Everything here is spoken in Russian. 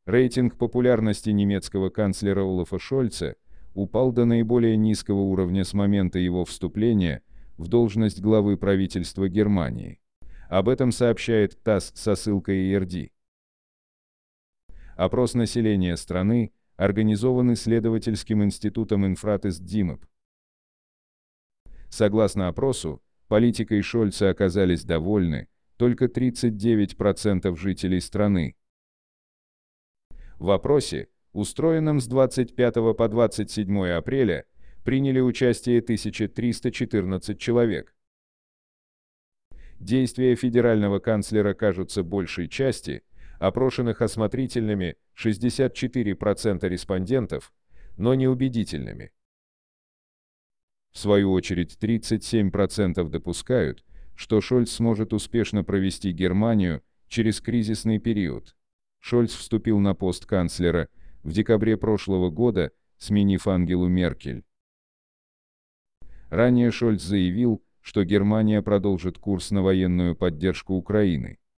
Рейтинг популярности немецкого канцлера Олафа Шольца упал до наиболее низкого уровня с момента его вступления в должность главы правительства Германии. Об этом сообщает ТАСС со ссылкой ERD. Опрос населения страны организован исследовательским институтом Инфратест ДИМОП. Согласно опросу, политикой Шольца оказались довольны только 39% жителей страны. В опросе, устроенном с 25 по 27 апреля, приняли участие 1314 человек. Действия федерального канцлера кажутся большей части опрошенных осмотрительными 64% респондентов, но неубедительными. В свою очередь 37% допускают, что Шольц сможет успешно провести Германию через кризисный период. Шольц вступил на пост канцлера в декабре прошлого года, сменив Ангелу Меркель. Ранее Шольц заявил, что Германия продолжит курс на военную поддержку Украины.